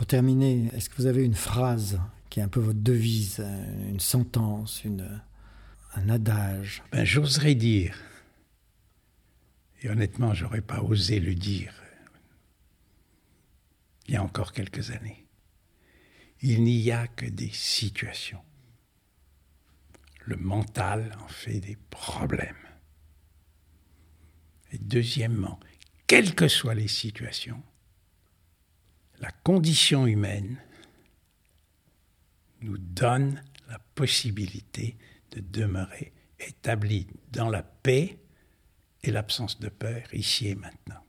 Pour terminer, est-ce que vous avez une phrase qui est un peu votre devise, une sentence, un adage? J'oserais dire, et honnêtement, j'aurais pas osé le dire il y a encore quelques années. Il n'y a que des situations. Le mental en fait des problèmes. Et deuxièmement, quelles que soient les situations, la condition humaine nous donne la possibilité de demeurer établis dans la paix et l'absence de peur ici et maintenant.